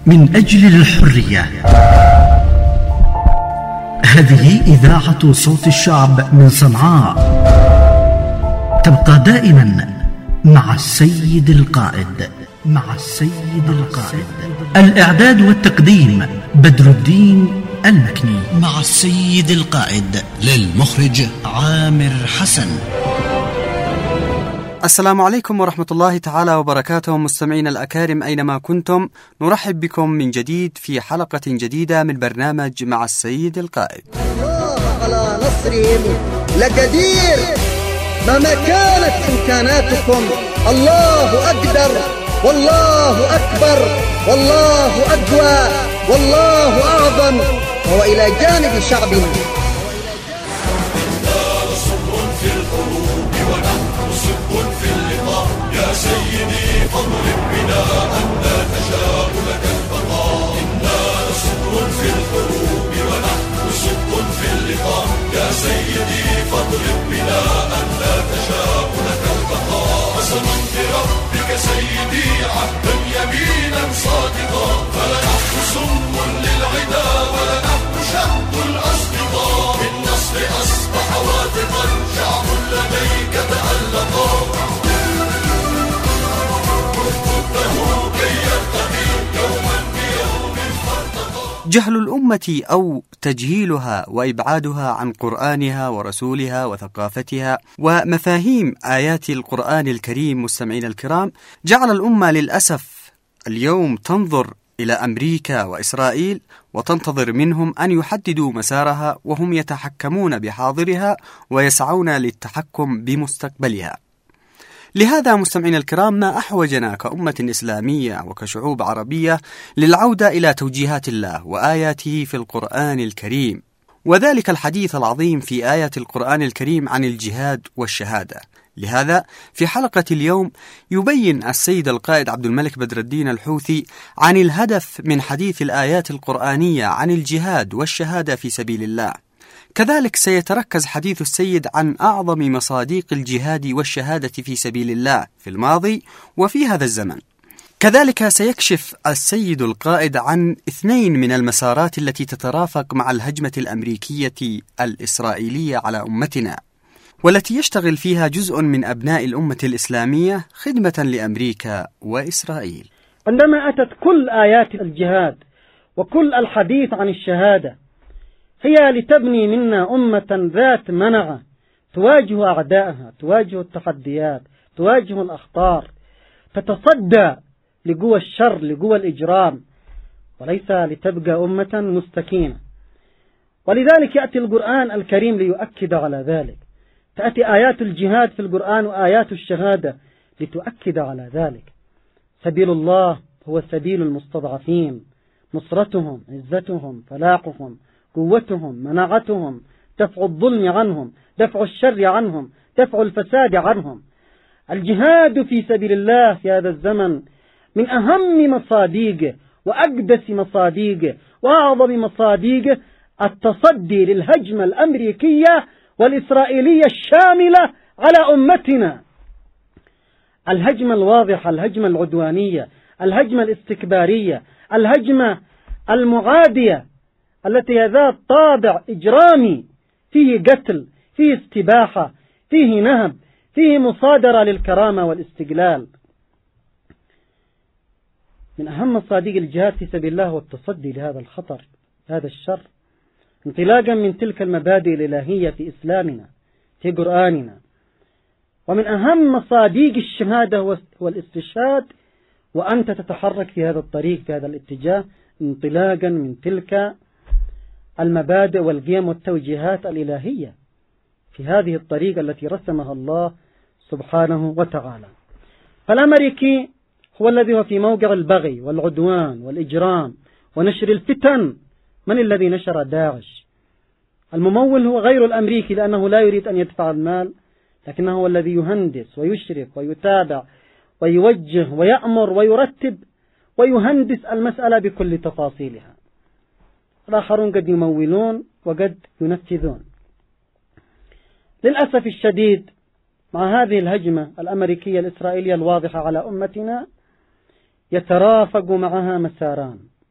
من أجل الحرية. هذه إذاعة صوت الشعب من صنعاء، تبقى دائما مع السيد القائد. الإعداد والتقديم بدر الدين المكني، مع السيد القائد للمخرج عامر حسن. السلام عليكم ورحمة الله تعالى وبركاته، مستمعين الأكارم أينما كنتم، نرحب بكم من جديد في حلقة جديدة من برنامج مع السيد القائد. الله على نصرهم لقدير، مهما كانت إمكاناتكم الله أقدر، والله أكبر، والله أقوى، والله أعظم، وهو إلى جانب شعبنا. يا سيدي فاضرب بنا أنت تشاء لك البقاء، إنا صبر في الحروب ونحن صدق في اللقاء. يا سيدي فاضرب بنا أنت تشاء لك البقاء. قسما بربك سيدي عهدا يمينا صادقا، فلنحن سم للعدا ولنحن شهد الأصدقاء. بالنصر أصبح واثقا شعب لديك تألقا. جهل الأمة أو تجهيلها وإبعادها عن قرآنها ورسولها وثقافتها ومفاهيم آيات القرآن الكريم، مستمعين الكرام، جعل الأمة للأسف اليوم تنظر إلى أمريكا وإسرائيل وتنتظر منهم أن يحددوا مسارها، وهم يتحكمون بحاضرها ويسعون للتحكم بمستقبلها. لهذا مستمعين الكرام، ما أحوجنا كأمة إسلامية وكشعوب عربية للعودة إلى توجيهات الله وآياته في القرآن الكريم، وذلك الحديث العظيم في آية القرآن الكريم عن الجهاد والشهادة. لهذا في حلقة اليوم يبين السيد القائد عبد الملك بدر الدين الحوثي عن الهدف من حديث الآيات القرآنية عن الجهاد والشهادة في سبيل الله. كذلك سيتركز حديث السيد عن أعظم مصادق الجهاد والشهادة في سبيل الله في الماضي وفي هذا الزمن. كذلك سيكشف السيد القائد عن 2 من المسارات التي تترافق مع الهجمة الأمريكية الإسرائيلية على أمتنا، والتي يشتغل فيها جزء من أبناء الأمة الإسلامية خدمة لأمريكا وإسرائيل. عندما أتت كل آيات الجهاد وكل الحديث عن الشهادة، هي لتبني منا أمة ذات منعة تواجه أعدائها، تواجه التحديات، تواجه الأخطار، تتصدى لقوى الشر، لقوى الإجرام، وليس لتبقى أمة مستكينة. ولذلك يأتي القرآن الكريم ليؤكد على ذلك. تأتي آيات الجهاد في القرآن وآيات الشهادة لتؤكد على ذلك. سبيل الله هو سبيل المستضعفين، نصرتهم، عزتهم، فلاحهم، قوتهم، مناعتهم، دفع الظلم عنهم، دفع الشر عنهم، دفع الفساد عنهم. الجهاد في سبيل الله في هذا الزمن من أهم مصادقه وأقدس مصادقه وأعظم مصادقه التصدي للهجمة الأمريكية والإسرائيلية الشاملة على أمتنا. الهجمة الواضحة، الهجمة العدوانية، الهجمة الاستكبارية، الهجمة المعادية التي ذات طابع إجرامي، فيه قتل، فيه استباحة، فيه نهب، فيه مصادرة للكرامة والاستقلال. من أهم مصادق الجهاد في سبيل الله هو التصدي لهذا الخطر، هذا الشر، انطلاقا من تلك المبادئ الإلهية في إسلامنا، في قرآننا. ومن أهم مصادق الشهادة هو الاستشهاد، وأنت تتحرك في هذا الطريق، في هذا الاتجاه، انطلاقا من تلك المبادئ والقيم والتوجيهات الإلهية في هذه الطريقة التي رسمها الله سبحانه وتعالى. فالأمريكي هو الذي هو في موقع البغي والعدوان والإجرام ونشر الفتن. من الذي نشر داعش؟ الممول هو غير الأمريكي، لأنه لا يريد أن يدفع المال، لكنه هو الذي يهندس ويشرف ويتابع ويوجه ويأمر ويرتب ويهندس المسألة بكل تفاصيلها. الآخرون قد يمولون وقد ينفذون. للأسف الشديد مع هذه الهجمة الأمريكية الإسرائيلية الواضحة على أمتنا يترافق معها مساران.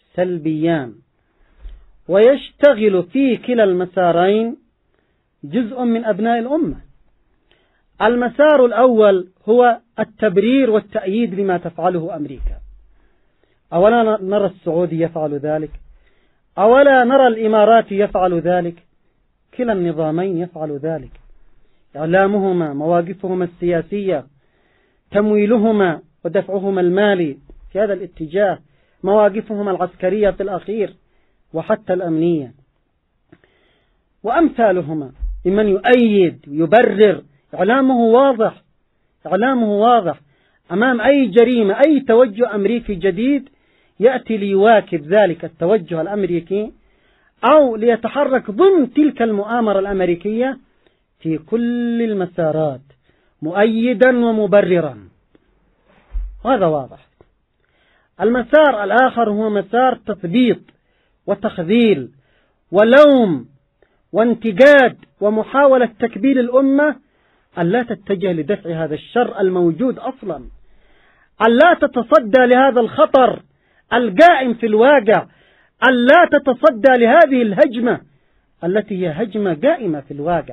سلبيان، ويشتغل في كلا المسارين جزء من أبناء الأمة. المسار الأول هو التبرير والتأييد لما تفعله أمريكا. أولا نرى السعودي يفعل ذلك، أولا نرى الإمارات يفعل ذلك، كلا النظامين يفعل ذلك. إعلامهما، مواقفهما السياسية، تمويلهما ودفعهما المالي في هذا الاتجاه، مواقفهما العسكرية في الأخير وحتى الأمنية، وأمثالهما ممن يؤيد ويبرر. إعلامه واضح أمام أي جريمة، أي توجه أمريكي جديد يأتي ليواكب ذلك التوجه الأمريكي أو ليتحرك ضمن تلك المؤامرة الأمريكية في كل المسارات مؤيدا ومبررا. هذا واضح. المسار الآخر هو مسار تثبيط وتخذيل ولوم وانتقاد ومحاولة تكبير الأمة أن لا تتجه لدفع هذا الشر الموجود أصلا، أن لا تتصدى لهذا الخطر القائم في الواقع، أن لا تتصدى لهذه الهجمة التي هي هجمة قائمة في الواقع.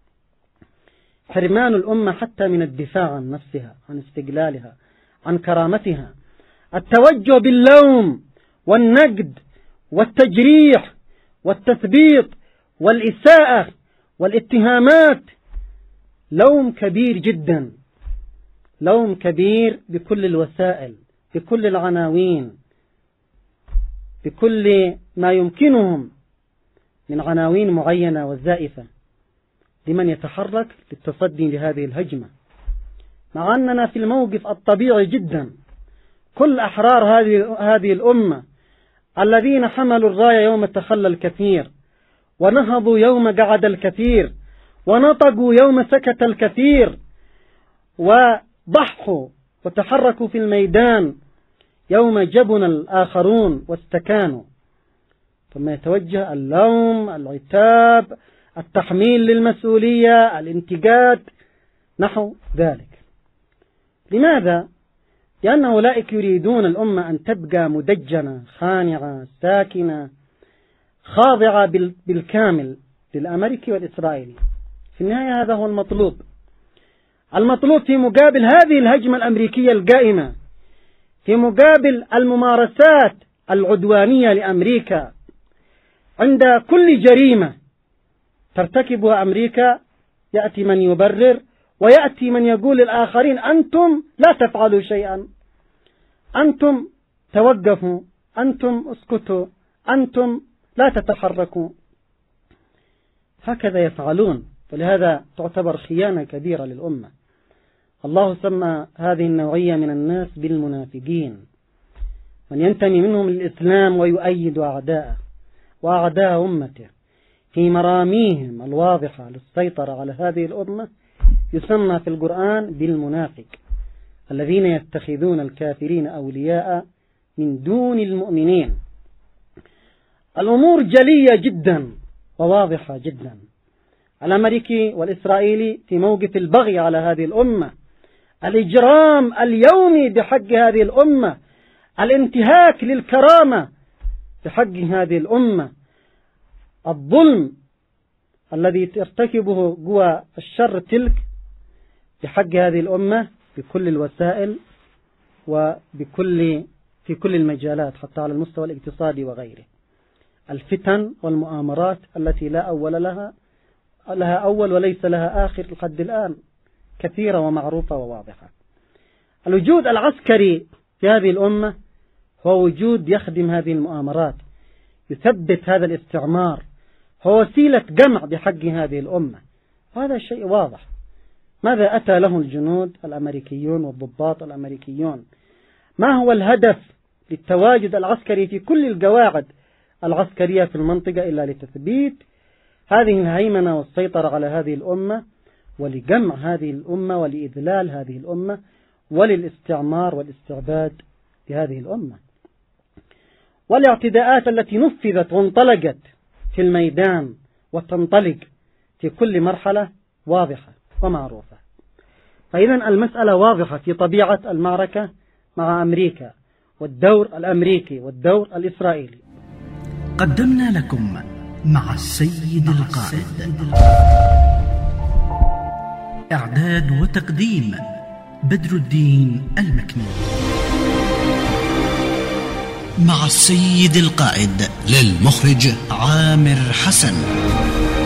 حرمان الأمة حتى من الدفاع عن نفسها، عن استقلالها، عن كرامتها، التوجه باللوم والنقد والتجريح والتثبيط والإساءة والاتهامات، لوم كبير جدا، لوم كبير بكل الوسائل، بكل العناوين، بكل ما يمكنهم من عناوين معينة وزائفة لمن يتحرك للتصدي لهذه الهجمة، مع أننا في الموقف الطبيعي جدا. كل أحرار هذه الأمة الذين حملوا الراية يوم تخلى الكثير، ونهضوا يوم قعد الكثير، ونطقوا يوم سكت الكثير، وضحوا وتحركوا في الميدان يوم جبن الآخرون واستكانوا، ثم يتوجه اللوم، العتاب، التحميل للمسؤولية، الانتقاد نحو ذلك. لماذا؟ لأن أولئك يريدون الأمة أن تبقى مدجنة، خانعة، ساكنة، خاضعة بالكامل للأمريكي والإسرائيلي. في النهاية هذا هو المطلوب. المطلوب في مقابل هذه الهجمة الأمريكية القائمة، في مقابل الممارسات العدوانية لأمريكا، عند كل جريمة ترتكبها أمريكا يأتي من يبرر، ويأتي من يقول للآخرين أنتم لا تفعلوا شيئا، أنتم توقفوا، أنتم اسكتوا، أنتم لا تتحركوا. هكذا يفعلون، ولهذا تعتبر خيانة كبيرة للأمة. الله سمى هذه النوعية من الناس بالمنافقين، من ينتمي منهم للإسلام ويؤيد أعداءه وأعداء أمته في مراميهم الواضحة للسيطرة على هذه الأمة، يسمى في القرآن بالمنافق، الذين يتخذون الكافرين أولياء من دون المؤمنين. الأمور جلية جدا وواضحة جدا. الأمريكي والإسرائيلي في موقف البغي على هذه الأمة، الإجرام اليومي بحق هذه الأمة، الانتهاك للكرامة بحق هذه الأمة، الظلم الذي ترتكبه قوى الشر تلك بحق هذه الأمة بكل الوسائل في كل المجالات، حتى على المستوى الاقتصادي وغيره. الفتن والمؤامرات التي لا أول لها أول وليس لها آخر لحد الآن، كثيرة ومعروفة وواضحة. الوجود العسكري في هذه الأمة هو وجود يخدم هذه المؤامرات، يثبت هذا الاستعمار، هو وسيلة جمع بحق هذه الأمة. وهذا شيء واضح. ماذا أتى له الجنود الأمريكيون والضباط الأمريكيون؟ ما هو الهدف للتواجد العسكري في كل القواعد العسكرية في المنطقة إلا لتثبيت هذه الهيمنة والسيطرة على هذه الأمة، ولجمع هذه الأمة، ولإذلال هذه الأمة، وللاستعمار والاستعباد لهذه الأمة. والاعتداءات التي نفذت وانطلقت في الميدان وتنطلق في كل مرحلة واضحة ومعروفة. فإذا المسألة واضحة في طبيعة المعركة مع أمريكا، والدور الأمريكي والدور الإسرائيلي. قدمنا لكم مع السيد القائد. إعداد وتقديم بدر الدين المكني. مع السيد القائد، للمخرج عامر حسن.